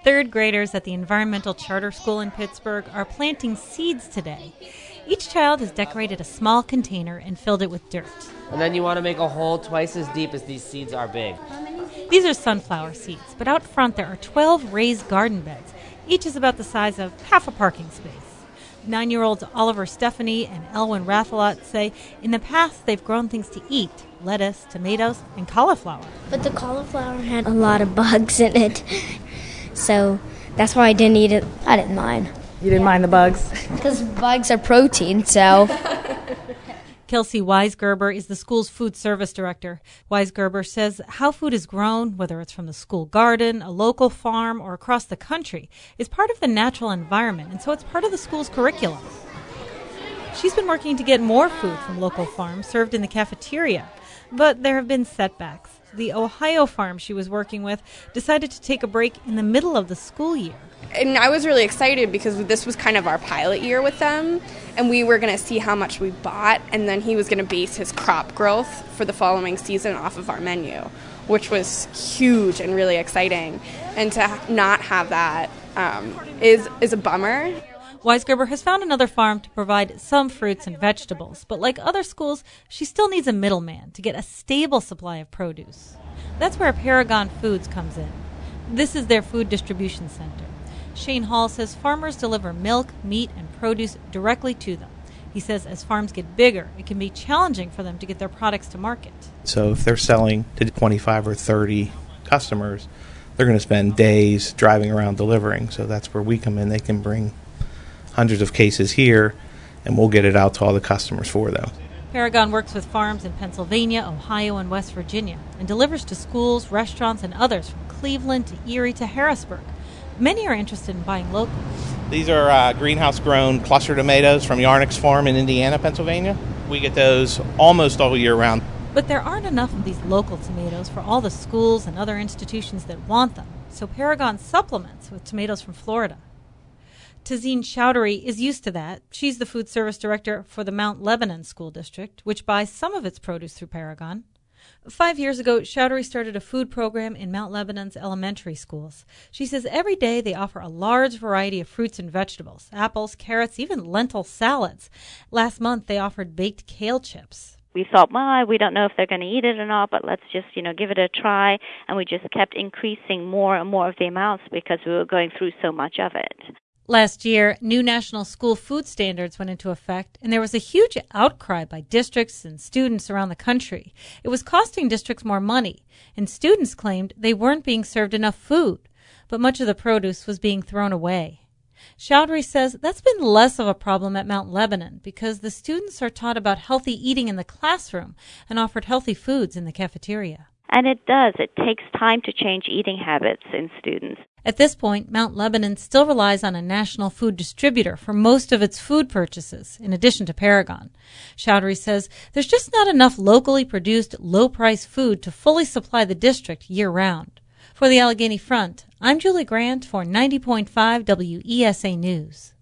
Third graders at the Environmental Charter School in Pittsburgh are planting seeds today. Each child has decorated a small container and filled it with dirt. And then you want to make a hole twice as deep as these seeds are big. These are sunflower seeds, but out front there are 12 raised garden beds. Each is about the size of half a parking space. 9-year-olds Oliver Stephanie and Elwin Rathalot say in the past they've grown things to eat, lettuce, tomatoes, and cauliflower. But the cauliflower had a lot of bugs in it, so that's why I didn't eat it. I didn't mind. You didn't mind the bugs? Because bugs are protein, so... Kelsey Weisgerber is the school's food service director. Weisgerber says how food is grown, whether it's from the school garden, a local farm, or across the country, is part of the natural environment, and so it's part of the school's curriculum. She's been working to get more food from local farms served in the cafeteria, but there have been setbacks. The Ohio farm she was working with decided to take a break in the middle of the school year. And I was really excited because this was kind of our pilot year with them, and we were going to see how much we bought, and then he was going to base his crop growth for the following season off of our menu, which was huge and really exciting. And to not have that is a bummer. Weisgerber has found another farm to provide some fruits and vegetables, but like other schools, she still needs a middleman to get a stable supply of produce. That's where Paragon Foods comes in. This is their food distribution center. Shane Hall says farmers deliver milk, meat, and produce directly to them. He says as farms get bigger, it can be challenging for them to get their products to market. So if they're selling to 25 or 30 customers, they're going to spend days driving around delivering. So that's where we come in. They can bring hundreds of cases here, and we'll get it out to all the customers for them. Paragon works with farms in Pennsylvania, Ohio, and West Virginia, and delivers to schools, restaurants, and others from Cleveland to Erie to Harrisburg. Many are interested in buying local. These are greenhouse-grown cluster tomatoes from Yarnick's farm in Indiana, Pennsylvania. We get those almost all year round. But there aren't enough of these local tomatoes for all the schools and other institutions that want them, so Paragon supplements with tomatoes from Florida. Tazeen Chowdhury is used to that. She's the food service director for the Mount Lebanon School District, which buys some of its produce through Paragon. 5 years ago, Chowdhury started a food program in Mount Lebanon's elementary schools. She says every day they offer a large variety of fruits and vegetables, apples, carrots, even lentil salads. Last month, they offered baked kale chips. We thought, well, we don't know if they're going to eat it or not, but let's just, give it a try. And we just kept increasing more and more of the amounts because we were going through so much of it. Last year, new national school food standards went into effect, and there was a huge outcry by districts and students around the country. It was costing districts more money, and students claimed they weren't being served enough food, but much of the produce was being thrown away. Chowdhury says that's been less of a problem at Mount Lebanon because the students are taught about healthy eating in the classroom and offered healthy foods in the cafeteria. And it does. It takes time to change eating habits in students. At this point, Mount Lebanon still relies on a national food distributor for most of its food purchases, in addition to Paragon. Chowdhury says there's just not enough locally produced, low-price food to fully supply the district year-round. For the Allegheny Front, I'm Julie Grant for 90.5 WESA News.